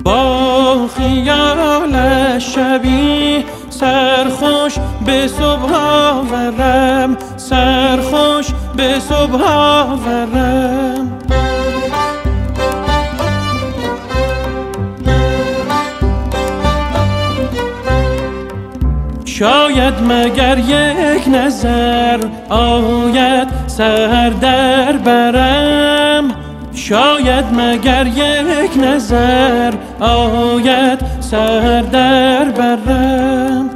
با خیالش شبی سرخوش به صبح آورم، سرخوش به صبح آورم. شاید مگر یک نظر آید سر در برم، شاید مگر یک نظر آید سر در برم.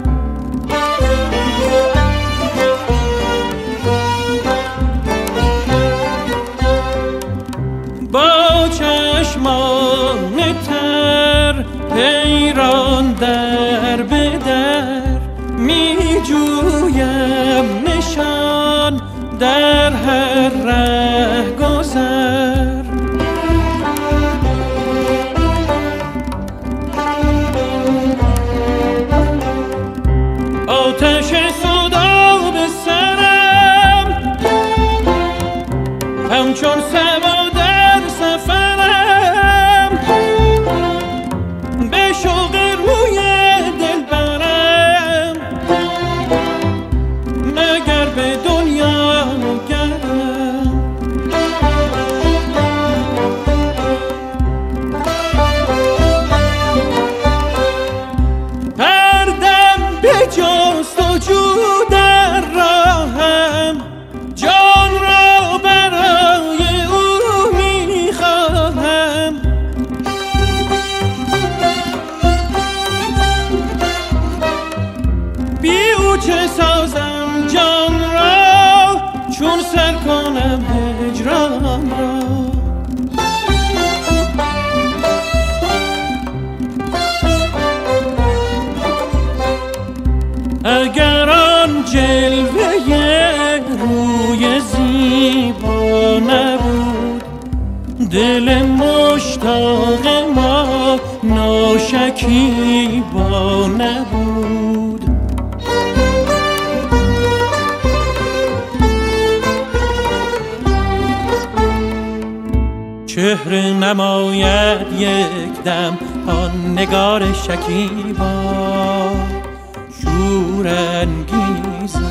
با چشمان تر حیران در به در می جویم نشان در هر ره گذر. آتش صدا به سرم همچون سبا در سفرم، به شوق روی دل برم مگر به دنیا نگرم. پردم به جستجو در راهم، جان را برای او میخواهم. بی او چه سازم جان را، چون سر کنم هجران را. اگر آن جلوه روی زیبا نبود، دل مشتاق ما ناشکیبا نبود. چهره نماید یک دم آن نگار شکیبا، شورانگیزد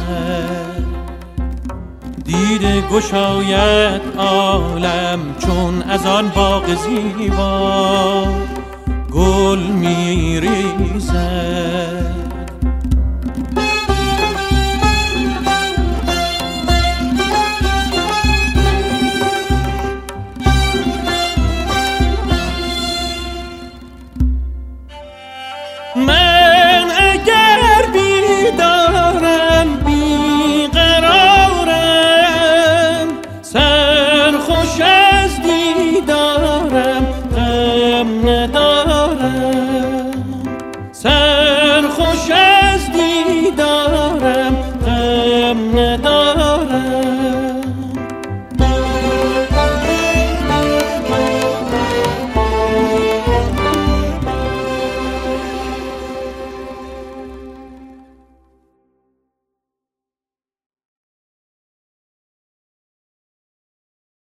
دیده گشاید عالم چون از آن باغ زیبا گل میریزد. من اگر بیدار